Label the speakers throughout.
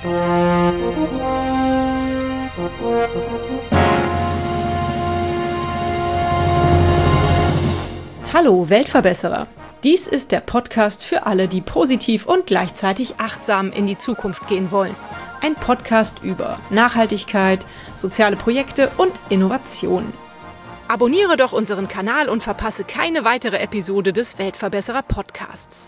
Speaker 1: Hallo Weltverbesserer! Dies ist der Podcast für alle, die positiv und gleichzeitig achtsam in die Zukunft gehen wollen. Ein Podcast über Nachhaltigkeit, soziale Projekte und Innovation. Abonniere doch unseren Kanal und verpasse keine weitere Episode des Weltverbesserer Podcasts.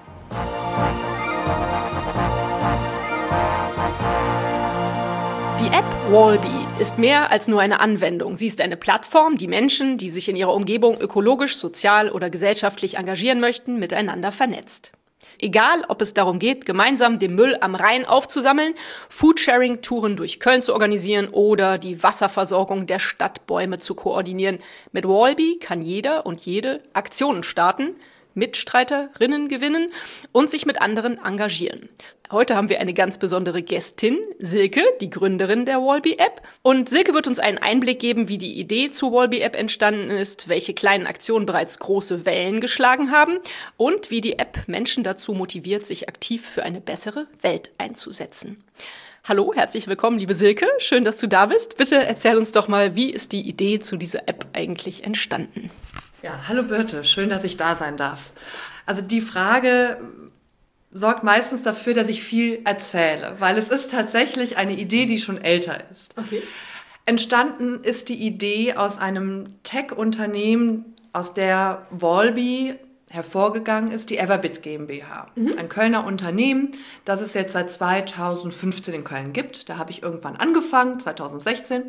Speaker 1: Die App Wallbe ist mehr als nur eine Anwendung. Sie ist eine Plattform, die Menschen, die sich in ihrer Umgebung ökologisch, sozial oder gesellschaftlich engagieren möchten, miteinander vernetzt. Egal, ob es darum geht, gemeinsam den Müll am Rhein aufzusammeln, Foodsharing-Touren durch Köln zu organisieren oder die Wasserversorgung der Stadtbäume zu koordinieren. Mit Wallbe kann jeder und jede Aktionen starten, Mitstreiterinnen gewinnen und sich mit anderen engagieren. Heute haben wir eine ganz besondere Gästin, Silke, die Gründerin der Wallbe-App. Und Silke wird uns einen Einblick geben, wie die Idee zur Wallbe-App entstanden ist, welche kleinen Aktionen bereits große Wellen geschlagen haben und wie die App Menschen dazu motiviert, sich aktiv für eine bessere Welt einzusetzen. Hallo, herzlich willkommen, liebe Silke. Schön, dass du da bist. Bitte erzähl uns doch mal, wie ist die Idee zu dieser App eigentlich entstanden?
Speaker 2: Ja, hallo Birte, schön, dass ich da sein darf. Also die Frage sorgt meistens dafür, dass ich viel erzähle, weil es ist tatsächlich eine Idee, die schon älter ist. Okay. Entstanden ist die Idee aus einem Tech-Unternehmen, aus der Wallbe hervorgegangen ist, die Everbit GmbH. Ein Kölner Unternehmen, das es jetzt seit 2015 in Köln gibt. Da habe ich irgendwann angefangen, 2016.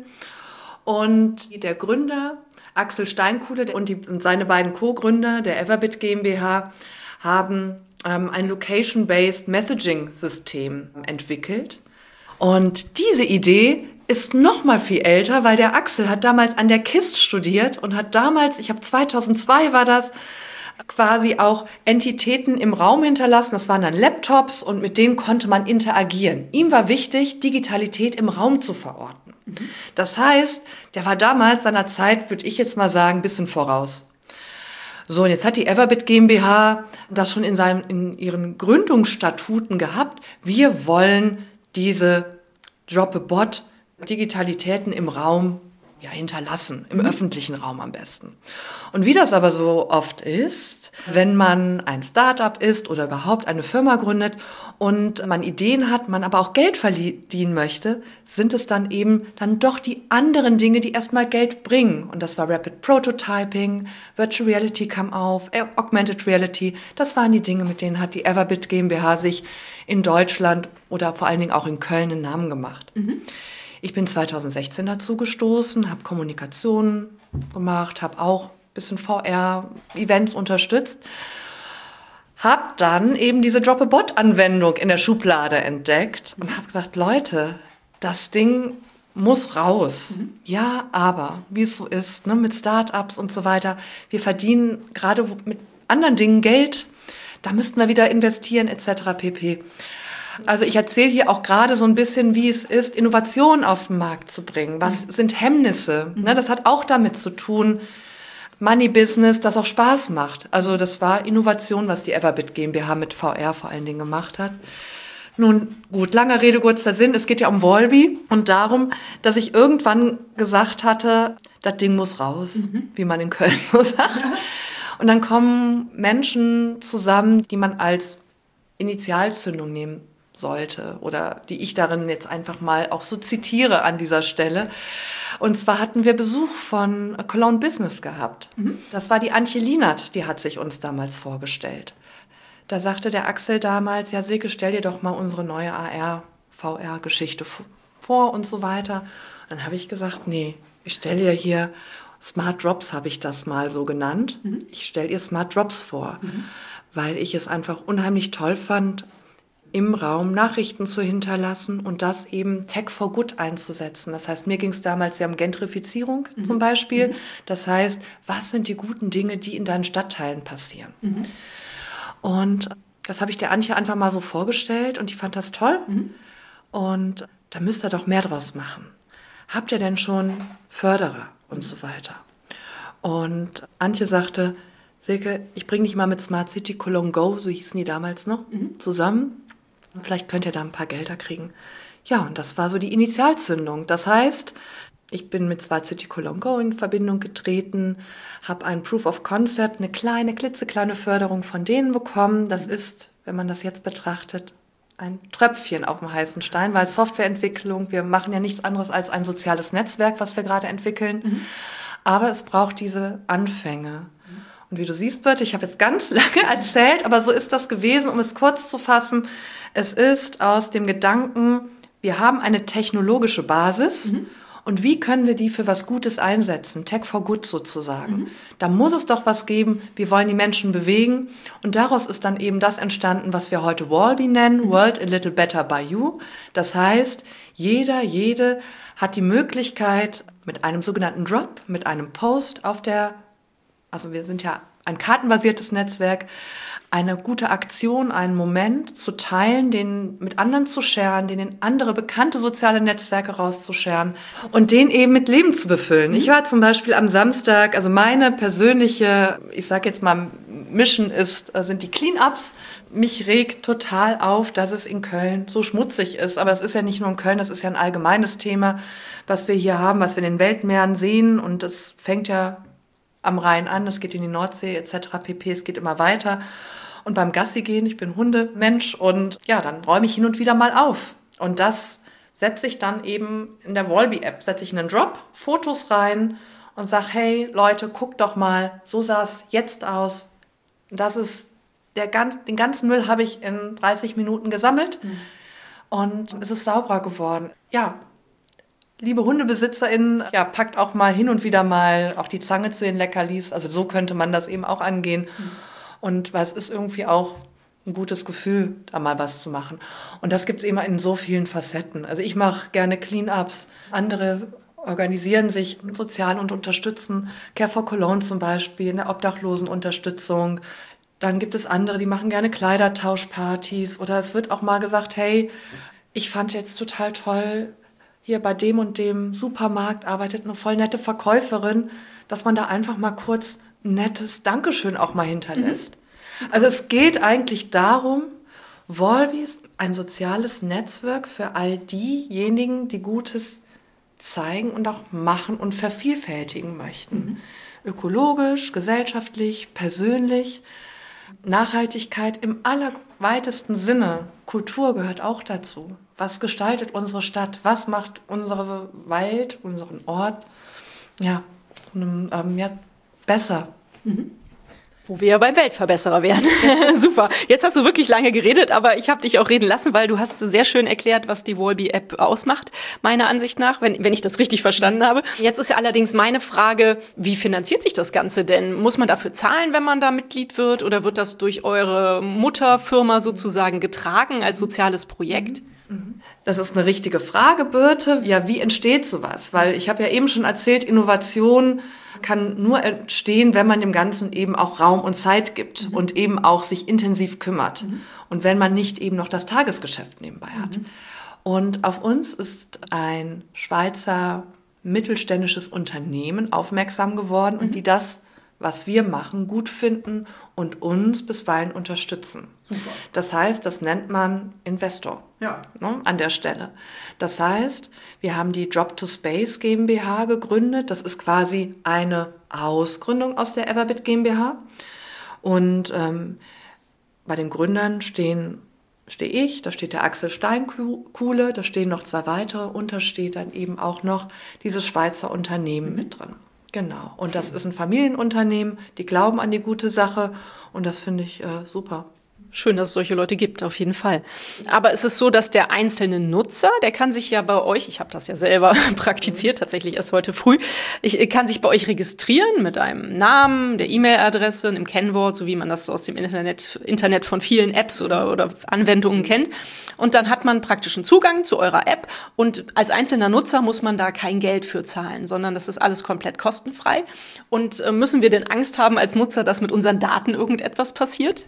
Speaker 2: Und der Gründer Axel Steinkuhle und seine beiden Co-Gründer der Everbit GmbH haben ein Location-Based Messaging-System entwickelt. Und diese Idee ist noch mal viel älter, weil der Axel hat damals an der KISS studiert und hat damals, 2002 war das, quasi auch Entitäten im Raum hinterlassen. Das waren dann Laptops und mit denen konnte man interagieren. Ihm war wichtig, Digitalität im Raum zu verorten. Das heißt, der war damals seiner Zeit, würde ich jetzt mal sagen, ein bisschen voraus. So, und jetzt hat die Everbit GmbH das schon in ihren Gründungsstatuten gehabt. Wir wollen diese Drop-a-Bot Digitalitäten im Raum hinterlassen, im öffentlichen Raum am besten. Und wie das aber so oft ist, wenn man ein Start-up ist oder überhaupt eine Firma gründet und man Ideen hat, man aber auch Geld verdienen möchte, sind es dann eben dann doch die anderen Dinge, die erstmal Geld bringen. Und das war Rapid Prototyping, Virtual Reality kam auf, Augmented Reality. Das waren die Dinge, mit denen hat die Everbit GmbH sich in Deutschland oder vor allen Dingen auch in Köln einen Namen gemacht. Ich bin 2016 dazu gestoßen, habe Kommunikation gemacht, habe auch ein bisschen VR-Events unterstützt, habe dann eben diese Drop-a-Bot-Anwendung in der Schublade entdeckt und habe gesagt, Leute, das Ding muss raus. Ja, aber wie es so ist, ne, mit Startups und so weiter, wir verdienen gerade mit anderen Dingen Geld, da müssten wir wieder investieren etc. pp. Also ich erzähle hier auch gerade so ein bisschen, wie es ist, Innovation auf den Markt zu bringen. Was sind Hemmnisse? Ne, das hat auch damit zu tun, Money-Business, das auch Spaß macht. Also das war Innovation, was die Everbit GmbH mit VR vor allen Dingen gemacht hat. Nun gut, langer Rede, kurzer Sinn. Es geht ja um Wallbe und darum, dass ich irgendwann gesagt hatte, das Ding muss raus, wie man in Köln so sagt. Und dann kommen Menschen zusammen, die man als Initialzündung nehmen sollte oder die ich darin jetzt einfach mal auch so zitiere an dieser Stelle. Und zwar hatten wir Besuch von Cologne Business gehabt. Das war die Antje Lienert, die hat sich uns damals vorgestellt. Da sagte der Axel damals, ja Silke, stell dir doch mal unsere neue AR-VR-Geschichte vor und so weiter. Und dann habe ich gesagt, nee, ich stelle ihr hier Smart Drops, habe ich das mal so genannt. Ich stelle ihr Smart Drops vor, weil ich es einfach unheimlich toll fand, im Raum Nachrichten zu hinterlassen und das eben Tech for Good einzusetzen. Das heißt, mir ging es damals ja um Gentrifizierung zum Beispiel. Das heißt, was sind die guten Dinge, die in deinen Stadtteilen passieren? Und das habe ich der Antje einfach mal so vorgestellt und die fand das toll. Und da müsst ihr doch mehr draus machen. Habt ihr denn schon Förderer und so weiter? Und Antje sagte, Silke, ich bringe dich mal mit Smart City Cologne Go, so hießen die damals noch, zusammen. Vielleicht könnt ihr da ein paar Gelder kriegen. Ja, und das war so die Initialzündung. Das heißt, ich bin mit Smart City Cologne Go in Verbindung getreten, habe ein Proof of Concept, eine kleine, klitzekleine Förderung von denen bekommen. Das ist, wenn man das jetzt betrachtet, ein Tröpfchen auf dem heißen Stein, weil Softwareentwicklung, wir machen ja nichts anderes als ein soziales Netzwerk, was wir gerade entwickeln. Aber es braucht diese Anfänge. Und wie du siehst, Birte, ich habe jetzt ganz lange erzählt, aber so ist das gewesen, um es kurz zu fassen. Es ist aus dem Gedanken, wir haben eine technologische Basis und wie können wir die für was Gutes einsetzen? Tech for Good sozusagen. Da muss es doch was geben, wir wollen die Menschen bewegen und daraus ist dann eben das entstanden, was wir heute WALL-B nennen, World a Little Better by You. Das heißt, jede hat die Möglichkeit mit einem sogenannten Drop, mit einem Post also wir sind ja ein kartenbasiertes Netzwerk, eine gute Aktion, einen Moment zu teilen, den mit anderen zu sharen, den in andere bekannte soziale Netzwerke rauszusharen und den eben mit Leben zu befüllen. Ich war zum Beispiel am Samstag, also meine persönliche, ich sage jetzt mal, Mission sind die Cleanups. Mich regt total auf, dass es in Köln so schmutzig ist. Aber es ist ja nicht nur in Köln, das ist ja ein allgemeines Thema, was wir hier haben, was wir in den Weltmeeren sehen. Und das fängt ja am Rhein an, es geht in die Nordsee etc. pp. Es geht immer weiter. Und beim Gassi gehen, ich bin Hundemensch und ja, dann räume ich hin und wieder mal auf. Und das setze ich dann eben in der WALL-B-App, setze ich einen Drop, Fotos rein und sage, hey Leute, guckt doch mal, so sah es jetzt aus. Das ist den ganzen Müll habe ich in 30 Minuten gesammelt und es ist sauberer geworden. Ja, liebe HundebesitzerInnen, ja, packt auch mal hin und wieder mal auch die Zange zu den Leckerlis. Also so könnte man das eben auch angehen. Und weil es ist irgendwie auch ein gutes Gefühl, da mal was zu machen. Und das gibt es immer in so vielen Facetten. Also ich mache gerne Cleanups, andere organisieren sich sozial und unterstützen. Care for Cologne zum Beispiel, eine Obdachlosenunterstützung. Dann gibt es andere, die machen gerne Kleidertauschpartys. Oder es wird auch mal gesagt, hey, ich fand jetzt total toll, hier bei dem und dem Supermarkt arbeitet eine voll nette Verkäuferin, dass man da einfach mal kurz ein nettes Dankeschön auch mal hinterlässt. Also es geht eigentlich darum, WALL-B ist ein soziales Netzwerk für all diejenigen, die Gutes zeigen und auch machen und vervielfältigen möchten. Ökologisch, gesellschaftlich, persönlich. Nachhaltigkeit im allerweitesten Sinne. Kultur gehört auch dazu. Was gestaltet unsere Stadt? Was macht unsere Welt, unseren Ort besser?
Speaker 1: Wo wir ja beim Weltverbesserer wären. Super. Jetzt hast du wirklich lange geredet, aber ich habe dich auch reden lassen, weil du hast sehr schön erklärt, was die WALL-B-App ausmacht, meiner Ansicht nach, wenn ich das richtig verstanden habe. Jetzt ist ja allerdings meine Frage, wie finanziert sich das Ganze denn? Muss man dafür zahlen, wenn man da Mitglied wird, oder wird das durch eure Mutterfirma sozusagen getragen als soziales Projekt?
Speaker 2: Das ist eine richtige Frage, Birte. Ja, wie entsteht sowas? Weil ich habe ja eben schon erzählt, Innovation kann nur entstehen, wenn man dem Ganzen eben auch Raum und Zeit gibt und eben auch sich intensiv kümmert. Und wenn man nicht eben noch das Tagesgeschäft nebenbei hat. Und auf uns ist ein Schweizer mittelständisches Unternehmen aufmerksam geworden und die das, was wir machen, gut finden und uns bisweilen unterstützen. Super. Das heißt, das nennt man Investor an der Stelle. Das heißt, wir haben die Drop to Space GmbH gegründet. Das ist quasi eine Ausgründung aus der Everbit GmbH. Und bei den Gründern stehe ich, da steht der Axel Steinkuhle, da stehen noch 2 weitere und da steht dann eben auch noch dieses Schweizer Unternehmen mit drin. Genau. Und das ist ein Familienunternehmen, die glauben an die gute Sache und das finde ich super.
Speaker 1: Schön, dass es solche Leute gibt, auf jeden Fall. Aber es ist so, dass der einzelne Nutzer, der kann sich ja bei euch, ich habe das ja selber praktiziert, tatsächlich erst heute früh, kann sich bei euch registrieren mit einem Namen, der E-Mail-Adresse, einem Kennwort, so wie man das aus dem Internet von vielen Apps oder Anwendungen kennt. Und dann hat man praktischen Zugang zu eurer App und als einzelner Nutzer muss man da kein Geld für zahlen, sondern das ist alles komplett kostenfrei. Und müssen wir denn Angst haben als Nutzer, dass mit unseren Daten irgendetwas passiert?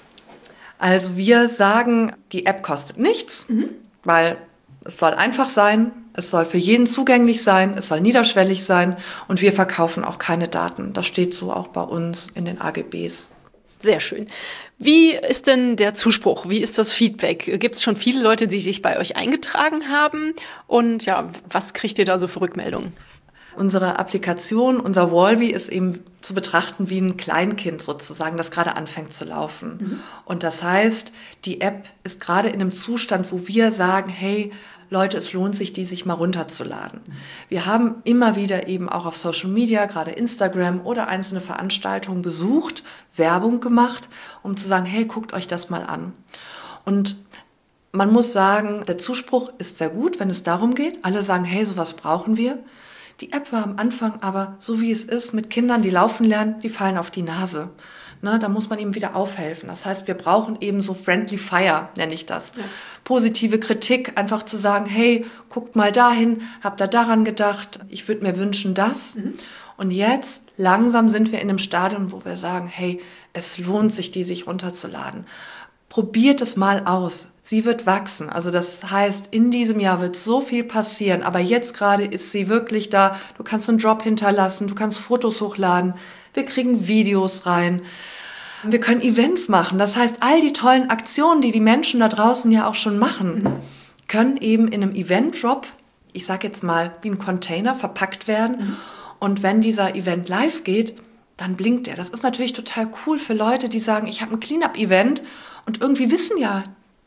Speaker 2: Also wir sagen, die App kostet nichts, weil es soll einfach sein, es soll für jeden zugänglich sein, es soll niederschwellig sein und wir verkaufen auch keine Daten. Das steht so auch bei uns in den AGBs.
Speaker 1: Sehr schön. Wie ist denn der Zuspruch? Wie ist das Feedback? Gibt es schon viele Leute, die sich bei euch eingetragen haben? Und ja, was kriegt ihr da so für Rückmeldungen?
Speaker 2: Unsere Applikation, unser Wallbe ist eben zu betrachten wie ein Kleinkind sozusagen, das gerade anfängt zu laufen. Mhm. Und das heißt, die App ist gerade in einem Zustand, wo wir sagen, hey, Leute, es lohnt sich, die sich mal runterzuladen. Mhm. Wir haben immer wieder eben auch auf Social Media, gerade Instagram oder einzelne Veranstaltungen besucht, Werbung gemacht, um zu sagen, hey, guckt euch das mal an. Und man muss sagen, der Zuspruch ist sehr gut, wenn es darum geht. Alle sagen, hey, sowas brauchen wir. Die App war am Anfang aber, so wie es ist, mit Kindern, die laufen lernen, die fallen auf die Nase. Ne, da muss man eben wieder aufhelfen. Das heißt, wir brauchen eben so Friendly Fire, nenne ich das. Ja. Positive Kritik, einfach zu sagen, hey, guckt mal dahin, habt ihr daran gedacht, ich würde mir wünschen, das. Mhm. Und jetzt langsam sind wir in einem Stadium, wo wir sagen, hey, es lohnt sich, die sich runterzuladen. Probiert es mal aus. Sie wird wachsen. Also das heißt, in diesem Jahr wird so viel passieren. Aber jetzt gerade ist sie wirklich da. Du kannst einen Drop hinterlassen, du kannst Fotos hochladen. Wir kriegen Videos rein. Wir können Events machen. Das heißt, all die tollen Aktionen, die die Menschen da draußen ja auch schon machen, können eben in einem Event-Drop, ich sage jetzt mal, wie ein Container verpackt werden. Mhm. Und wenn dieser Event live geht, dann blinkt er. Das ist natürlich total cool für Leute, die sagen, ich habe ein Cleanup-Event und irgendwie wissen ja,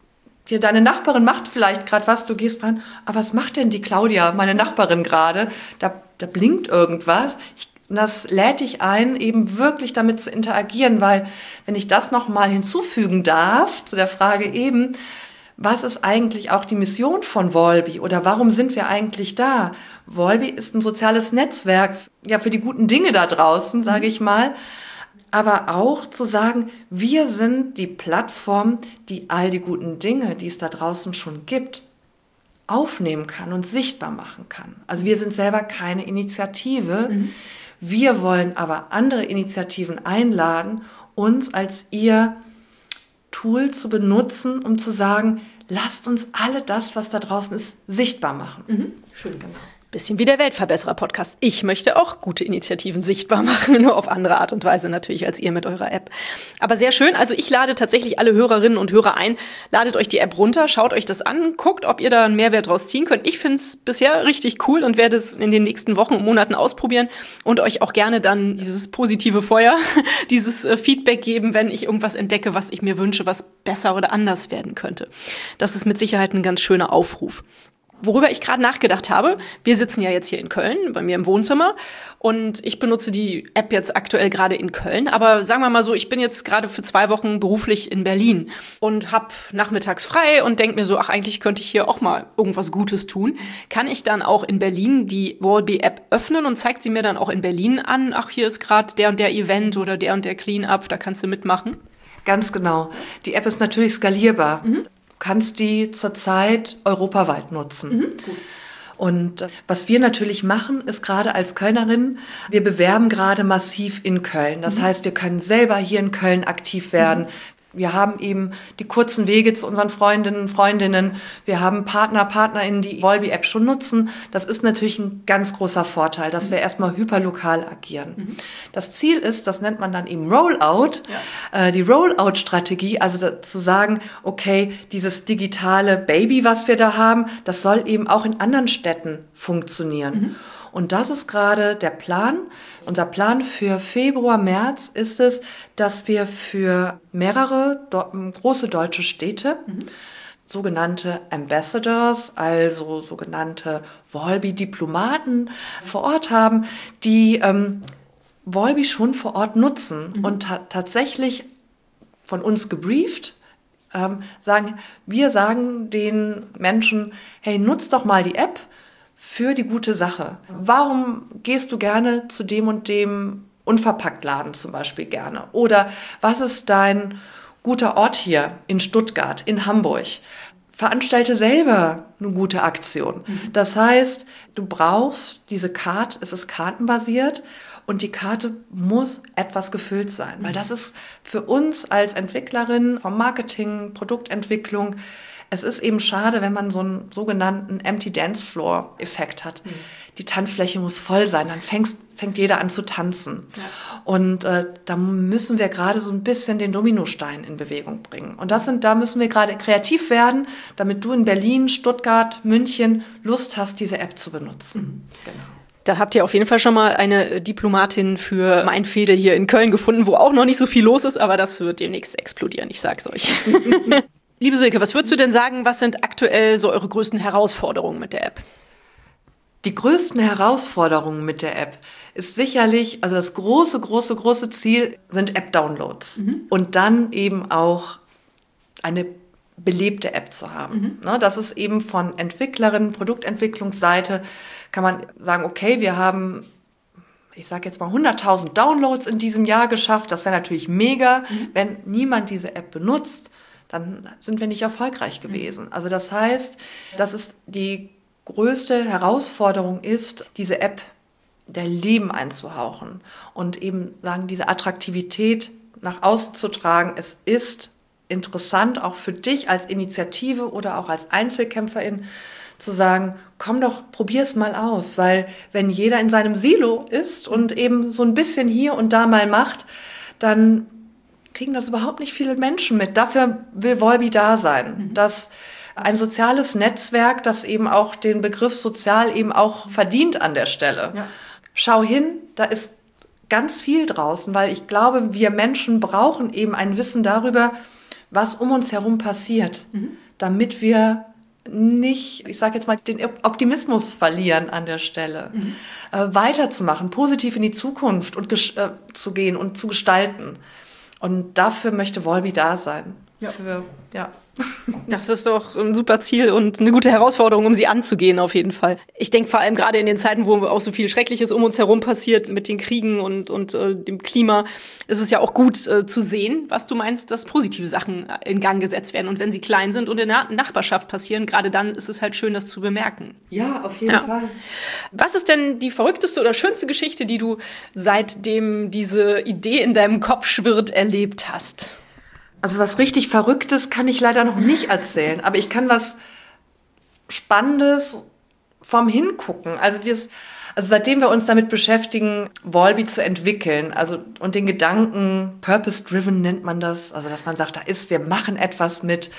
Speaker 2: deine Nachbarin macht vielleicht gerade was, du gehst rein, aber was macht denn die Claudia, meine Nachbarin gerade? Da blinkt irgendwas. Das lädt dich ein, eben wirklich damit zu interagieren, weil, wenn ich das nochmal hinzufügen darf, zu der Frage eben, was ist eigentlich auch die Mission von Wallbe oder warum sind wir eigentlich da? Wallbe ist ein soziales Netzwerk, ja, für die guten Dinge da draußen, sage ich mal. Aber auch zu sagen, wir sind die Plattform, die all die guten Dinge, die es da draußen schon gibt, aufnehmen kann und sichtbar machen kann. Also wir sind selber keine Initiative. Mhm. Wir wollen aber andere Initiativen einladen, uns als ihr Tool zu benutzen, um zu sagen, lasst uns alle das, was da draußen ist, sichtbar machen.
Speaker 1: Mhm. Schön, genau. Bisschen wie der Weltverbesserer-Podcast. Ich möchte auch gute Initiativen sichtbar machen, nur auf andere Art und Weise natürlich als ihr mit eurer App. Aber sehr schön. Also ich lade tatsächlich alle Hörerinnen und Hörer ein. Ladet euch die App runter, schaut euch das an, guckt, ob ihr da einen Mehrwert draus ziehen könnt. Ich finde es bisher richtig cool und werde es in den nächsten Wochen und Monaten ausprobieren und euch auch gerne dann dieses positive Feuer, dieses Feedback geben, wenn ich irgendwas entdecke, was ich mir wünsche, was besser oder anders werden könnte. Das ist mit Sicherheit ein ganz schöner Aufruf. Worüber ich gerade nachgedacht habe, wir sitzen ja jetzt hier in Köln, bei mir im Wohnzimmer, und ich benutze die App jetzt aktuell gerade in Köln, aber sagen wir mal so, ich bin jetzt gerade für 2 Wochen beruflich in Berlin und habe nachmittags frei und denke mir so, ach, eigentlich könnte ich hier auch mal irgendwas Gutes tun. Kann ich dann auch in Berlin die Wallbe-App öffnen und zeigt sie mir dann auch in Berlin an, ach, hier ist gerade der und der Event oder der und der Cleanup, da kannst du mitmachen?
Speaker 2: Ganz genau. Die App ist natürlich skalierbar. Mhm. Kannst die zurzeit europaweit nutzen. Mhm, gut. Und was wir natürlich machen, ist gerade als Kölnerin, wir bewerben gerade massiv in Köln. Das heißt, wir können selber hier in Köln aktiv werden. Wir haben eben die kurzen Wege zu unseren Freundinnen und Freundinnen. Wir haben PartnerInnen, die Wallbe-App schon nutzen. Das ist natürlich ein ganz großer Vorteil, dass wir erstmal hyperlokal agieren. Mhm. Das Ziel ist, das nennt man dann eben Rollout, die Rollout-Strategie, also zu sagen, okay, dieses digitale Baby, was wir da haben, das soll eben auch in anderen Städten funktionieren. Mhm. Und das ist gerade der Plan. Unser Plan für Februar, März ist es, dass wir für mehrere große deutsche Städte sogenannte Ambassadors, also sogenannte Wallbe-Diplomaten vor Ort haben, die Wallbe schon vor Ort nutzen und tatsächlich von uns gebrieft wir sagen den Menschen, hey, nutzt doch mal die App für die gute Sache. Warum gehst du gerne zu dem und dem Unverpacktladen zum Beispiel gerne? Oder was ist dein guter Ort hier in Stuttgart, in Hamburg? Veranstalte selber eine gute Aktion. Das heißt, du brauchst diese Karte, es ist kartenbasiert und die Karte muss etwas gefüllt sein. Weil das ist für uns als Entwicklerin vom Marketing, Produktentwicklung Es ist eben schade, wenn man so einen sogenannten Empty Dance Floor Effekt hat. Die Tanzfläche muss voll sein, dann fängt jeder an zu tanzen. Ja. Und da müssen wir gerade so ein bisschen den Dominostein in Bewegung bringen. Und da müssen wir gerade kreativ werden, damit du in Berlin, Stuttgart, München Lust hast, diese App zu benutzen. Genau.
Speaker 1: Dann habt ihr auf jeden Fall schon mal eine Diplomatin für Meinfädel hier in Köln gefunden, wo auch noch nicht so viel los ist, aber das wird demnächst explodieren, ich sag's euch. Liebe Silke, was würdest du denn sagen, was sind aktuell so eure größten Herausforderungen mit der App?
Speaker 2: Die größten Herausforderungen mit der App ist sicherlich, also das große Ziel sind App-Downloads. Und dann eben auch eine belebte App zu haben. Das ist eben von Entwicklerinnen, Produktentwicklungsseite, kann man sagen, okay, wir haben, ich sage jetzt mal 100.000 Downloads in diesem Jahr geschafft. Das wäre natürlich mega. Wenn niemand diese App benutzt, dann sind wir nicht erfolgreich gewesen. Also das heißt, das ist die größte Herausforderung ist, diese App der Leben einzuhauchen und eben sagen, diese Attraktivität nach außen zu tragen. Es ist interessant, auch für dich als Initiative oder auch als Einzelkämpferin zu sagen, komm doch, probier's mal aus, weil wenn jeder in seinem Silo ist und eben so ein bisschen hier und da mal macht, dann kriegen das überhaupt nicht viele Menschen mit. Dafür will Volby da sein, dass ein soziales Netzwerk, das eben auch den Begriff sozial eben auch verdient an der Stelle. Ja. Schau hin, da ist ganz viel draußen, weil ich glaube, wir Menschen brauchen eben ein Wissen darüber, was um uns herum passiert, damit wir nicht, ich sage jetzt mal, den Optimismus verlieren an der Stelle, weiterzumachen, positiv in die Zukunft und zu gehen und zu gestalten. Und dafür möchte Volby da sein. Ja.
Speaker 1: Das ist doch ein super Ziel und eine gute Herausforderung, um sie anzugehen auf jeden Fall. Ich denke vor allem gerade in den Zeiten, wo auch so viel Schreckliches um uns herum passiert mit den Kriegen und dem Klima, ist es ja auch gut zu sehen, was du meinst, dass positive Sachen in Gang gesetzt werden. Und wenn sie klein sind und in der Nachbarschaft passieren, gerade dann ist es halt schön, das zu bemerken.
Speaker 2: Ja, auf jeden Fall.
Speaker 1: Was ist denn die verrückteste oder schönste Geschichte, die du seitdem diese Idee in deinem Kopf schwirrt, erlebt hast?
Speaker 2: Also was richtig Verrücktes kann ich leider noch nicht erzählen, aber ich kann was Spannendes vom Hingucken. Also seitdem wir uns damit beschäftigen, Volby zu entwickeln, also und den Gedanken, Purpose-Driven nennt man das, also dass man sagt, wir machen etwas mit,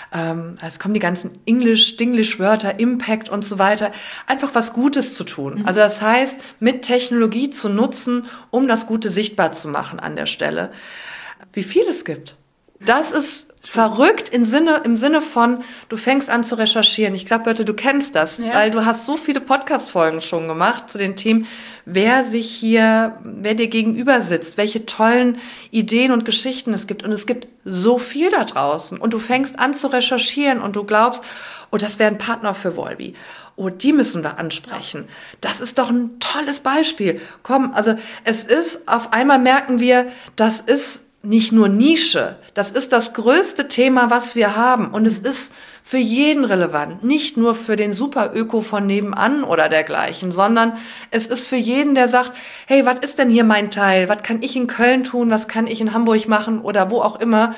Speaker 2: es kommen die ganzen Dinglish-Wörter, Impact und so weiter, einfach was Gutes zu tun. Also das heißt, mit Technologie zu nutzen, um das Gute sichtbar zu machen an der Stelle. Wie viel es gibt. Das ist verrückt im Sinne von, du fängst an zu recherchieren. Ich glaube, Birte, du kennst das, weil du hast so viele Podcast-Folgen schon gemacht zu den Themen, wer dir gegenüber sitzt, welche tollen Ideen und Geschichten es gibt. Und es gibt so viel da draußen. Und du fängst an zu recherchieren und du glaubst, oh, das wäre ein Partner für Volby. Oh, die müssen wir ansprechen. Das ist doch ein tolles Beispiel. Komm, also auf einmal merken wir, das ist nicht nur Nische, das ist das größte Thema, was wir haben. Und es ist für jeden relevant, nicht nur für den Super-Öko von nebenan oder dergleichen, sondern es ist für jeden, der sagt, hey, was ist denn hier mein Teil? Was kann ich in Köln tun? Was kann ich in Hamburg machen? Oder wo auch immer.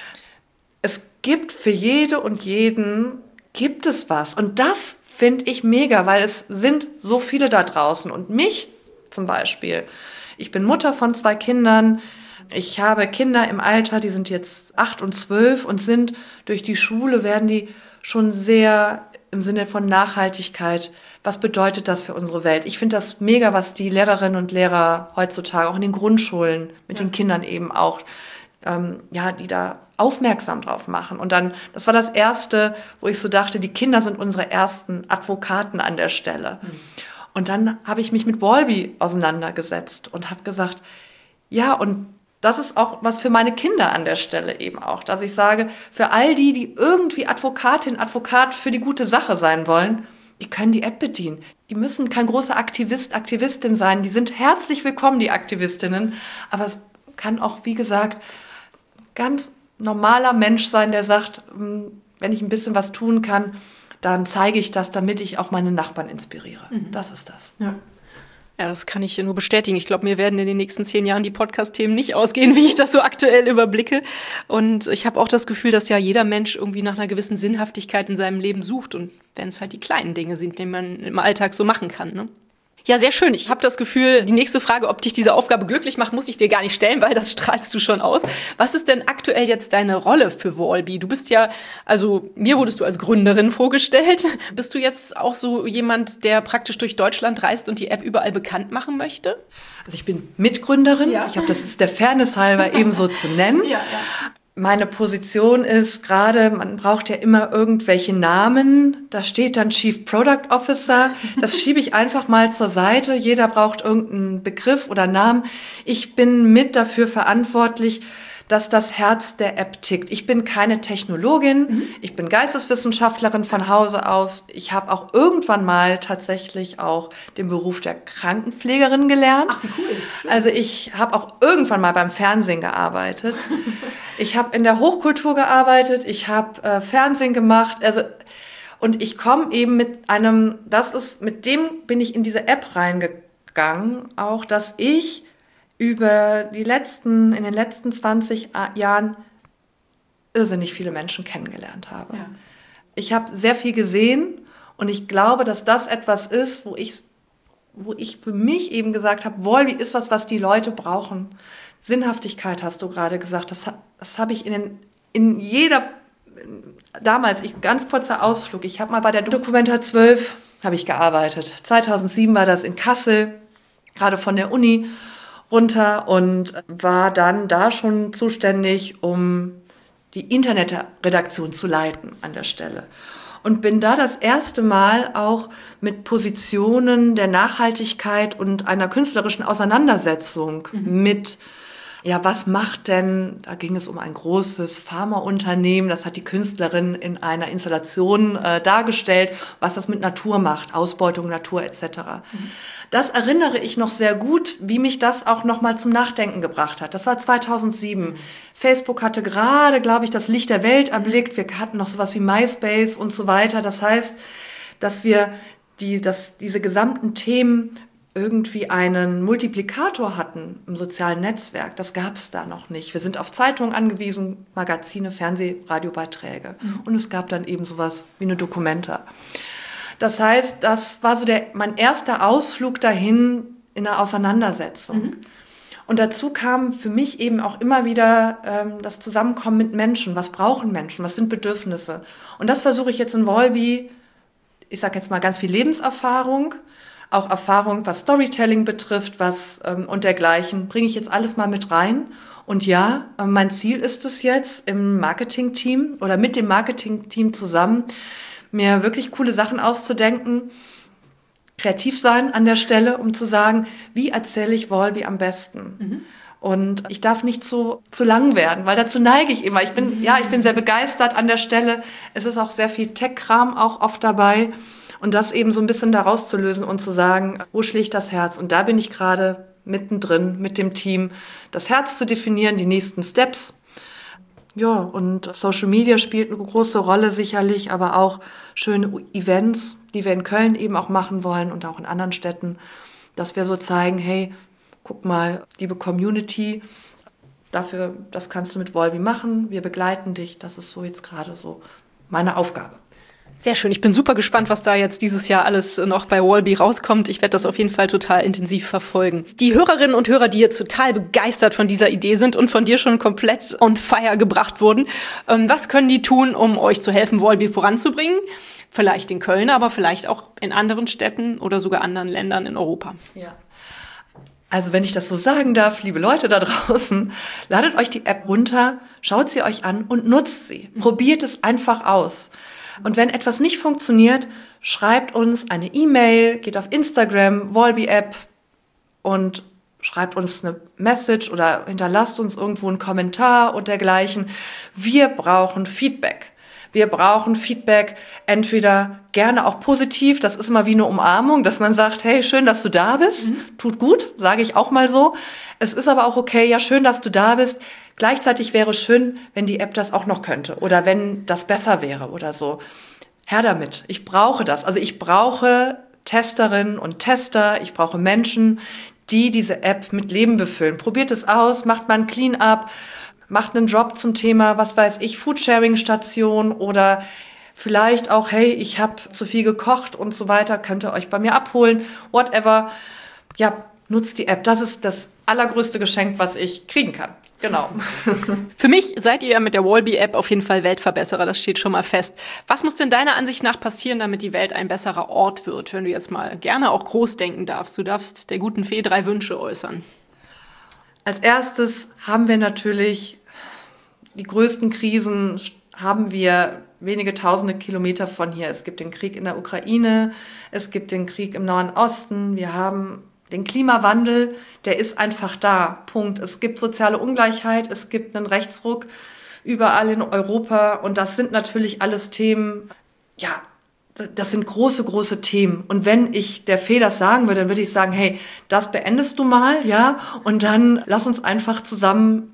Speaker 2: Es gibt für jede und jeden, gibt es was. Und das finde ich mega, weil es sind so viele da draußen. Und mich zum Beispiel, ich bin Mutter von 2 Kindern, ich habe Kinder im Alter, die sind jetzt 8 und 12 und sind durch die Schule, werden die schon sehr im Sinne von Nachhaltigkeit. Was bedeutet das für unsere Welt? Ich finde das mega, was die Lehrerinnen und Lehrer heutzutage auch in den Grundschulen mit den Kindern eben auch, die da aufmerksam drauf machen. Und dann, das war das Erste, wo ich so dachte, die Kinder sind unsere ersten Advokaten an der Stelle. Und dann habe ich mich mit Volby auseinandergesetzt und habe gesagt, ja, und das ist auch was für meine Kinder an der Stelle eben auch, dass ich sage, für all die irgendwie Advokat für die gute Sache sein wollen, die können die App bedienen. Die müssen kein großer Aktivistin sein, die sind herzlich willkommen, die Aktivistinnen, aber es kann auch, wie gesagt, ganz normaler Mensch sein, der sagt, wenn ich ein bisschen was tun kann, dann zeige ich das, damit ich auch meine Nachbarn inspiriere. Das ist das.
Speaker 1: Ja. Ja, das kann ich nur bestätigen. Ich glaube, mir werden in den nächsten 10 Jahren die Podcast-Themen nicht ausgehen, wie ich das so aktuell überblicke. Und ich habe auch das Gefühl, dass ja jeder Mensch irgendwie nach einer gewissen Sinnhaftigkeit in seinem Leben sucht. Und wenn es halt die kleinen Dinge sind, die man im Alltag so machen kann, ne? Ja, sehr schön. Ich habe das Gefühl, die nächste Frage, ob dich diese Aufgabe glücklich macht, muss ich dir gar nicht stellen, weil das strahlst du schon aus. Was ist denn aktuell jetzt deine Rolle für Wallbe? Du bist ja, also mir wurdest du als Gründerin vorgestellt. Bist du jetzt auch so jemand, der praktisch durch Deutschland reist und die App überall bekannt machen möchte?
Speaker 2: Also ich bin Mitgründerin. Ja. Ich glaube, das ist der Fairness halber ebenso zu nennen. Ja. Meine Position ist gerade, man braucht ja immer irgendwelche Namen. Da steht dann Chief Product Officer. Das schiebe ich einfach mal zur Seite. Jeder braucht irgendeinen Begriff oder Namen. Ich bin mit dafür verantwortlich, dass das Herz der App tickt. Ich bin keine Technologin, ich bin Geisteswissenschaftlerin von Hause aus. Ich habe auch irgendwann mal tatsächlich auch den Beruf der Krankenpflegerin gelernt.
Speaker 1: Ach, wie cool. Schön.
Speaker 2: Also ich habe auch irgendwann mal beim Fernsehen gearbeitet. Ich habe in der Hochkultur gearbeitet, ich habe Fernsehen gemacht. Und ich komme eben mit dem bin ich in diese App reingegangen, auch dass ich in den letzten 20 Jahren irrsinnig viele Menschen kennengelernt habe. Ja. Ich habe sehr viel gesehen und ich glaube, dass das etwas ist, wo ich für mich eben gesagt habe, Wallbe ist was die Leute brauchen. Sinnhaftigkeit hast du gerade gesagt, das habe ich damals, ganz kurzer Ausflug, ich habe mal bei der Documenta 12 habe ich gearbeitet. 2007 war das in Kassel, gerade von der Uni runter und war dann da schon zuständig, um die Internetredaktion zu leiten an der Stelle. Und bin da das erste Mal auch mit Positionen der Nachhaltigkeit und einer künstlerischen Auseinandersetzung mit, ja, was macht denn, da ging es um ein großes Pharmaunternehmen, das hat die Künstlerin in einer Installation dargestellt, was das mit Natur macht, Ausbeutung Natur etc. Das erinnere ich noch sehr gut, wie mich das auch noch mal zum Nachdenken gebracht hat. Das war 2007. Facebook hatte gerade, glaube ich, das Licht der Welt erblickt. Wir hatten noch sowas wie MySpace und so weiter. Das heißt, dass wir diese gesamten Themen irgendwie einen Multiplikator hatten im sozialen Netzwerk. Das gab es da noch nicht. Wir sind auf Zeitungen angewiesen, Magazine, Fernseh-, Radiobeiträge. Und es gab dann eben sowas wie eine Documenta. Das heißt, das war so mein erster Ausflug dahin in einer Auseinandersetzung. Und dazu kam für mich eben auch immer wieder das Zusammenkommen mit Menschen. Was brauchen Menschen? Was sind Bedürfnisse? Und das versuche ich jetzt in Wallbe, ich sage jetzt mal ganz viel Lebenserfahrung, auch Erfahrung, was Storytelling betrifft, und dergleichen, bringe ich jetzt alles mal mit rein. Und ja, mein Ziel ist es jetzt im Marketing-Team oder mit dem Marketing-Team zusammen, mir wirklich coole Sachen auszudenken, kreativ sein an der Stelle, um zu sagen, wie erzähle ich Wallbe am besten? Und ich darf nicht zu lang werden, weil dazu neige ich immer. Ich bin sehr begeistert an der Stelle. Es ist auch sehr viel Tech-Kram auch oft dabei. Und das eben so ein bisschen da rauszulösen und zu sagen, wo schlägt das Herz? Und da bin ich gerade mittendrin mit dem Team, das Herz zu definieren, die nächsten Steps. Ja, und Social Media spielt eine große Rolle sicherlich, aber auch schöne Events, die wir in Köln eben auch machen wollen und auch in anderen Städten, dass wir so zeigen, hey, guck mal, liebe Community, das kannst du mit Wallbe machen, wir begleiten dich, das ist so jetzt gerade so meine Aufgabe.
Speaker 1: Sehr schön. Ich bin super gespannt, was da jetzt dieses Jahr alles noch bei Wallbe rauskommt. Ich werde das auf jeden Fall total intensiv verfolgen. Die Hörerinnen und Hörer, die jetzt total begeistert von dieser Idee sind und von dir schon komplett on fire gebracht wurden, was können die tun, um euch zu helfen, Wallbe voranzubringen? Vielleicht in Köln, aber vielleicht auch in anderen Städten oder sogar anderen Ländern in Europa.
Speaker 2: Ja. Also wenn ich das so sagen darf, liebe Leute da draußen, ladet euch die App runter, schaut sie euch an und nutzt sie. Probiert es einfach aus. Und wenn etwas nicht funktioniert, schreibt uns eine E-Mail, geht auf Instagram, Wallbe App und schreibt uns eine Message oder hinterlasst uns irgendwo einen Kommentar und dergleichen. Wir brauchen Feedback. Wir brauchen Feedback, entweder gerne auch positiv, das ist immer wie eine Umarmung, dass man sagt, hey, schön, dass du da bist, tut gut, sage ich auch mal so. Es ist aber auch okay, ja, schön, dass du da bist. Gleichzeitig wäre es schön, wenn die App das auch noch könnte oder wenn das besser wäre oder so. Her damit, ich brauche das. Also ich brauche Testerinnen und Tester, ich brauche Menschen, die diese App mit Leben befüllen. Probiert es aus, macht mal ein Clean-up, macht einen Job zum Thema, was weiß ich, Foodsharing-Station oder vielleicht auch, hey, ich habe zu viel gekocht und so weiter, könnt ihr euch bei mir abholen, whatever. Ja, nutzt die App. Das ist das allergrößte Geschenk, was ich kriegen kann. Genau.
Speaker 1: Für mich seid ihr mit der Wallbe-App auf jeden Fall Weltverbesserer, das steht schon mal fest. Was muss denn deiner Ansicht nach passieren, damit die Welt ein besserer Ort wird, wenn du jetzt mal gerne auch groß denken darfst? Du darfst der guten Fee 3 Wünsche äußern.
Speaker 2: Als erstes haben wir natürlich die größten Krisen, haben wir wenige tausende Kilometer von hier. Es gibt den Krieg in der Ukraine, es gibt den Krieg im Nahen Osten, wir haben den Klimawandel, der ist einfach da, Punkt. Es gibt soziale Ungleichheit, es gibt einen Rechtsruck überall in Europa und das sind natürlich alles Themen, ja, das sind große, große Themen. Und wenn ich der Fee das sagen würde, dann würde ich sagen, hey, das beendest du mal, ja, und dann lass uns einfach zusammen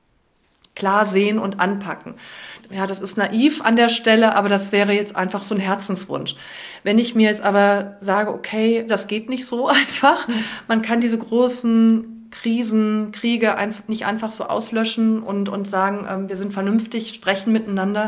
Speaker 2: klar sehen und anpacken. Ja, das ist naiv an der Stelle, aber das wäre jetzt einfach so ein Herzenswunsch. Wenn ich mir jetzt aber sage, okay, das geht nicht so einfach, man kann diese großen Krisen, Kriege nicht einfach so auslöschen und sagen, wir sind vernünftig, sprechen miteinander,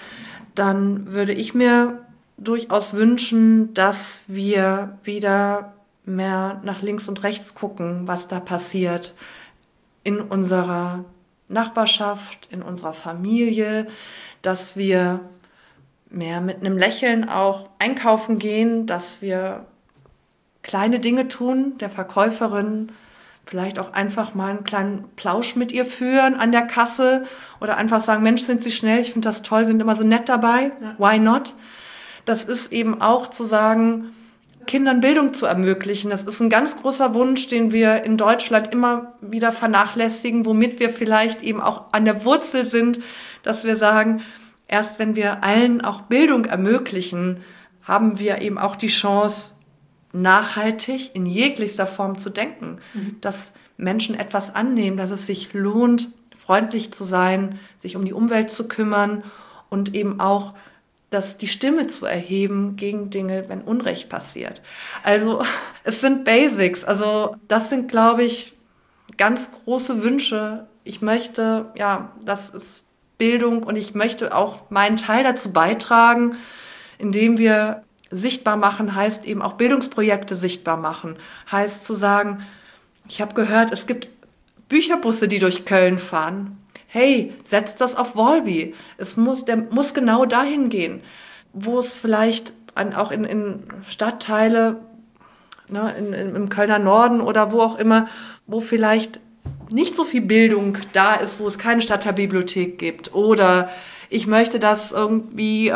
Speaker 2: dann würde ich mir durchaus wünschen, dass wir wieder mehr nach links und rechts gucken, was da passiert in unserer Nachbarschaft, in unserer Familie, dass wir mehr mit einem Lächeln auch einkaufen gehen, dass wir kleine Dinge tun, der Verkäuferin vielleicht auch einfach mal einen kleinen Plausch mit ihr führen an der Kasse oder einfach sagen, Mensch, sind Sie schnell, ich finde das toll, sind immer so nett dabei, why not? Das ist eben auch zu sagen, Kindern Bildung zu ermöglichen. Das ist ein ganz großer Wunsch, den wir in Deutschland immer wieder vernachlässigen, womit wir vielleicht eben auch an der Wurzel sind, dass wir sagen, erst wenn wir allen auch Bildung ermöglichen, haben wir eben auch die Chance, nachhaltig in jeglichster Form zu denken, dass Menschen etwas annehmen, dass es sich lohnt, freundlich zu sein, sich um die Umwelt zu kümmern und eben auch die Stimme zu erheben gegen Dinge, wenn Unrecht passiert. Also es sind Basics. Also das sind, glaube ich, ganz große Wünsche. Ich möchte, ja, das ist Bildung und ich möchte auch meinen Teil dazu beitragen, indem wir sichtbar machen, heißt eben auch Bildungsprojekte sichtbar machen. Heißt zu sagen, ich habe gehört, es gibt Bücherbusse, die durch Köln fahren. Hey, setzt das auf Wallbe. Der muss genau dahin gehen, wo es vielleicht auch in Stadtteile, ne, im Kölner Norden oder wo auch immer, wo vielleicht nicht so viel Bildung da ist, wo es keine Stadtteilbibliothek gibt. Oder ich möchte, dass irgendwie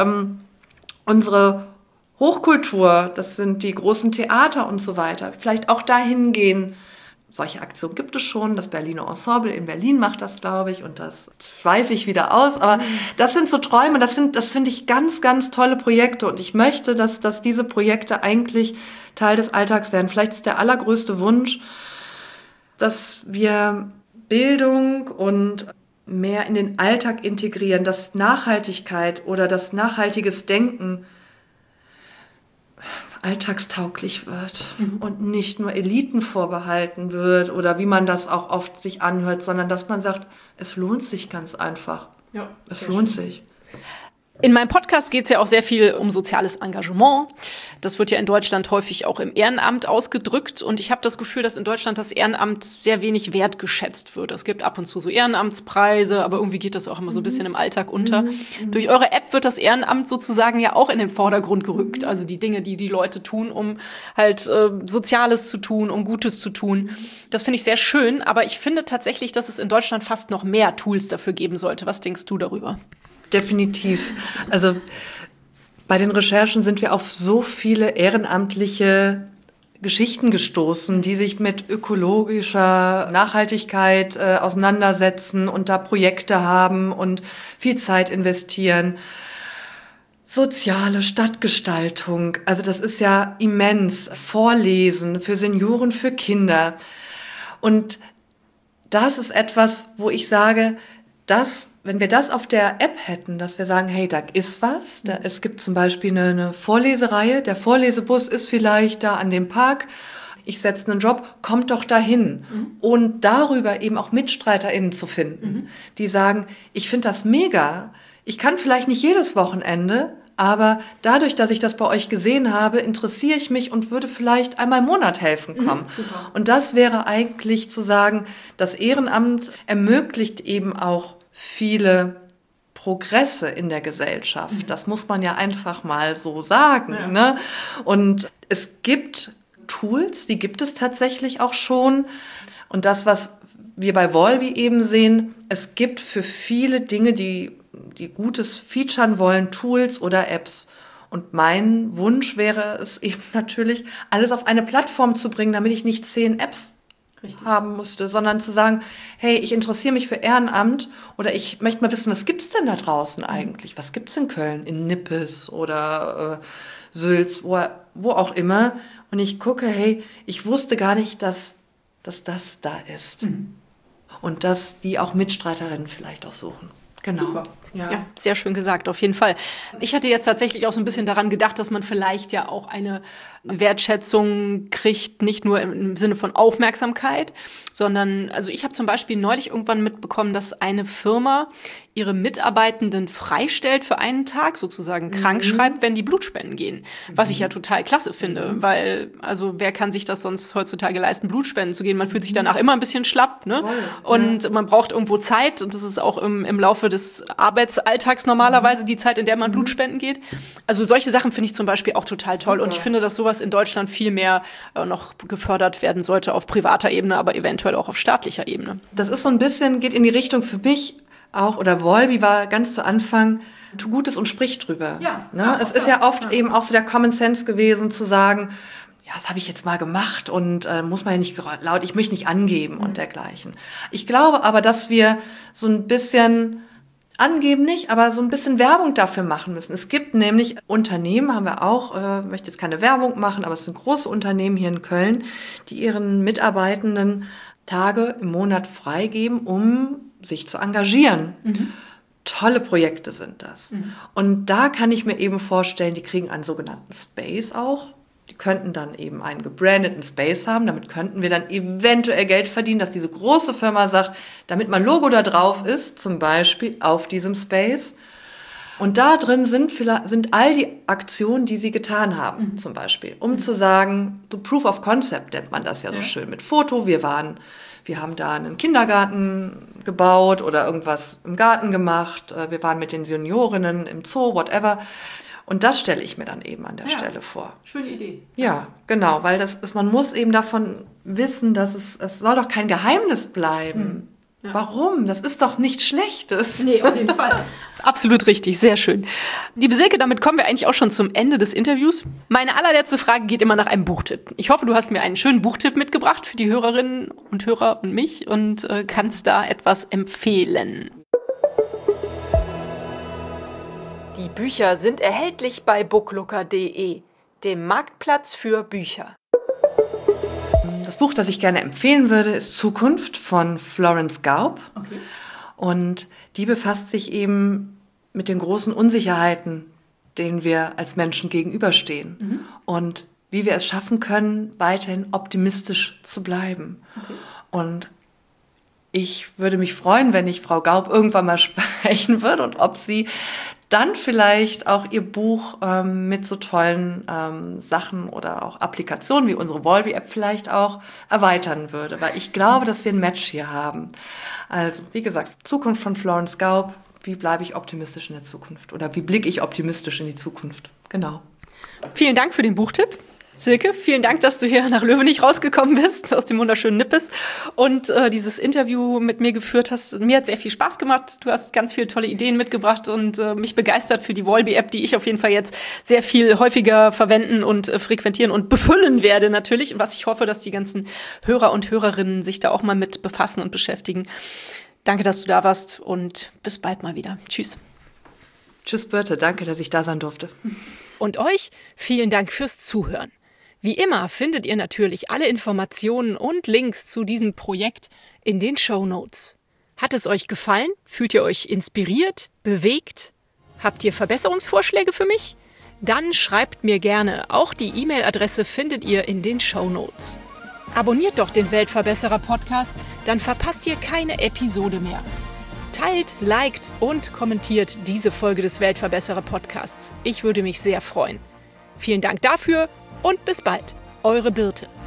Speaker 2: unsere Hochkultur, das sind die großen Theater und so weiter, vielleicht auch dahin gehen. Solche Aktionen gibt es schon. Das Berliner Ensemble in Berlin macht das, glaube ich, und das schweife ich wieder aus. Aber das sind so Träume, das finde ich ganz, ganz tolle Projekte. Und ich möchte, dass diese Projekte eigentlich Teil des Alltags werden. Vielleicht ist der allergrößte Wunsch, dass wir Bildung und mehr in den Alltag integrieren, dass Nachhaltigkeit oder das nachhaltiges Denken alltagstauglich wird und nicht nur Eliten vorbehalten wird oder wie man das auch oft sich anhört, sondern dass man sagt, es lohnt sich ganz einfach. Ja, es lohnt sich.
Speaker 1: In meinem Podcast geht es ja auch sehr viel um soziales Engagement. Das wird ja in Deutschland häufig auch im Ehrenamt ausgedrückt. Und ich habe das Gefühl, dass in Deutschland das Ehrenamt sehr wenig wertgeschätzt wird. Es gibt ab und zu so Ehrenamtspreise, aber irgendwie geht das auch immer so ein bisschen im Alltag unter. Durch eure App wird das Ehrenamt sozusagen ja auch in den Vordergrund gerückt. Also die Dinge, die Leute tun, um halt Soziales zu tun, um Gutes zu tun. Das finde ich sehr schön. Aber ich finde tatsächlich, dass es in Deutschland fast noch mehr Tools dafür geben sollte. Was denkst du darüber?
Speaker 2: Definitiv. Also bei den Recherchen sind wir auf so viele ehrenamtliche Geschichten gestoßen, die sich mit ökologischer Nachhaltigkeit auseinandersetzen und da Projekte haben und viel Zeit investieren. Soziale Stadtgestaltung, also das ist ja immens. Vorlesen für Senioren, für Kinder. Und das ist etwas, wo ich sage, dass, wenn wir das auf der App hätten, dass wir sagen, hey, da ist was, es gibt zum Beispiel eine Vorlesereihe, der Vorlesebus ist vielleicht da an dem Park, ich setze einen Job, kommt doch dahin. Und darüber eben auch MitstreiterInnen zu finden, die sagen, ich finde das mega, ich kann vielleicht nicht jedes Wochenende, aber dadurch, dass ich das bei euch gesehen habe, interessiere ich mich und würde vielleicht einmal im Monat helfen kommen. Und das wäre eigentlich zu sagen, das Ehrenamt ermöglicht eben auch viele Progresse in der Gesellschaft. Das muss man ja einfach mal so sagen. Ja. Ne? Und es gibt Tools, die gibt es tatsächlich auch schon. Und das, was wir bei Volby eben sehen, es gibt für viele Dinge, die Gutes featuren wollen, Tools oder Apps. Und mein Wunsch wäre es eben natürlich, alles auf eine Plattform zu bringen, damit ich nicht 10 Apps haben musste, sondern zu sagen, hey, ich interessiere mich für Ehrenamt oder ich möchte mal wissen, was gibt's denn da draußen eigentlich? Was gibt's in Köln, in Nippes oder Sülz, wo auch immer? Und ich gucke, hey, ich wusste gar nicht, dass das da ist. Und dass die auch Mitstreiterinnen vielleicht auch suchen. Genau.
Speaker 1: Super. Ja, sehr schön gesagt, auf jeden Fall. Ich hatte jetzt tatsächlich auch so ein bisschen daran gedacht, dass man vielleicht ja auch eine Wertschätzung kriegt, nicht nur im Sinne von Aufmerksamkeit, sondern, also ich habe zum Beispiel neulich irgendwann mitbekommen, dass eine Firma ihre Mitarbeitenden freistellt für einen Tag, sozusagen krank schreibt, wenn die Blutspenden gehen. Was ich ja total klasse finde, weil, also wer kann sich das sonst heutzutage leisten, Blutspenden zu gehen? Man fühlt sich danach immer ein bisschen schlapp, ne? Und man braucht irgendwo Zeit und das ist auch im Laufe des Arbeitsalltags normalerweise die Zeit, in der man Blutspenden geht. Also solche Sachen finde ich zum Beispiel auch total toll. Super. Und ich finde, dass sowas in Deutschland viel mehr noch gefördert werden sollte auf privater Ebene, aber eventuell auch auf staatlicher Ebene.
Speaker 2: Das ist so ein bisschen, geht in die Richtung für mich auch, oder Volby war ganz zu Anfang, tu Gutes und sprich drüber. Ja, ne? Es ist ja oft eben auch so der Common Sense gewesen, zu sagen, ja, das habe ich jetzt mal gemacht und muss man ja nicht laut, ich möchte nicht angeben und dergleichen. Ich glaube aber, dass wir so ein bisschen angeben nicht, aber so ein bisschen Werbung dafür machen müssen. Es gibt nämlich Unternehmen, haben wir auch, möchte jetzt keine Werbung machen, aber es sind große Unternehmen hier in Köln, die ihren Mitarbeitenden Tage im Monat freigeben, um sich zu engagieren. Tolle Projekte sind das. Und da kann ich mir eben vorstellen, die kriegen einen sogenannten Space auch. Die könnten dann eben einen gebrandeten Space haben. Damit könnten wir dann eventuell Geld verdienen, dass diese große Firma sagt, damit mein Logo da drauf ist, zum Beispiel auf diesem Space. Und da drin sind all die Aktionen, die sie getan haben, zum Beispiel. Um zu sagen, so Proof of Concept nennt man das ja so schön mit Foto. Wir haben da einen Kindergarten gebaut oder irgendwas im Garten gemacht. Wir waren mit den Seniorinnen im Zoo, whatever. Und das stelle ich mir dann eben an der Stelle vor.
Speaker 1: Schöne Idee.
Speaker 2: Ja, genau, weil man muss eben davon wissen, dass es soll doch kein Geheimnis bleiben. Ja. Warum? Das ist doch nichts Schlechtes.
Speaker 1: Nee, auf jeden Fall. Absolut richtig, sehr schön. Liebe Silke, damit kommen wir eigentlich auch schon zum Ende des Interviews. Meine allerletzte Frage geht immer nach einem Buchtipp. Ich hoffe, du hast mir einen schönen Buchtipp mitgebracht für die Hörerinnen und Hörer und mich und kannst da etwas empfehlen. Die Bücher sind erhältlich bei booklooker.de, dem Marktplatz für Bücher.
Speaker 2: Das Buch, das ich gerne empfehlen würde, ist Zukunft von Florence Gaub. Okay. Und die befasst sich eben mit den großen Unsicherheiten, denen wir als Menschen gegenüberstehen. Und wie wir es schaffen können, weiterhin optimistisch zu bleiben. Okay. Und ich würde mich freuen, wenn ich Frau Gaub irgendwann mal sprechen würde und ob sie dann vielleicht auch ihr Buch mit so tollen Sachen oder auch Applikationen wie unsere Volby-App vielleicht auch erweitern würde. Weil ich glaube, dass wir ein Match hier haben. Also, wie gesagt, Zukunft von Florence Gaub. Wie bleibe ich optimistisch in der Zukunft? Oder wie blicke ich optimistisch in die Zukunft? Genau.
Speaker 1: Vielen Dank für den Buchtipp. Silke, vielen Dank, dass du hier nach Löwenich rausgekommen bist, aus dem wunderschönen Nippes und dieses Interview mit mir geführt hast. Mir hat sehr viel Spaß gemacht. Du hast ganz viele tolle Ideen mitgebracht und mich begeistert für die Volby-App, die ich auf jeden Fall jetzt sehr viel häufiger verwenden und frequentieren und befüllen werde natürlich. Was ich hoffe, dass die ganzen Hörer und Hörerinnen sich da auch mal mit befassen und beschäftigen. Danke, dass du da warst und bis bald mal wieder. Tschüss.
Speaker 2: Tschüss, Birte. Danke, dass ich da sein durfte.
Speaker 1: Und euch vielen Dank fürs Zuhören. Wie immer findet ihr natürlich alle Informationen und Links zu diesem Projekt in den Shownotes. Hat es euch gefallen? Fühlt ihr euch inspiriert, bewegt? Habt ihr Verbesserungsvorschläge für mich? Dann schreibt mir gerne. Auch die E-Mail-Adresse findet ihr in den Shownotes. Abonniert doch den Weltverbesserer-Podcast, dann verpasst ihr keine Episode mehr. Teilt, liked und kommentiert diese Folge des Weltverbesserer-Podcasts. Ich würde mich sehr freuen. Vielen Dank dafür und bis bald. Eure Birte.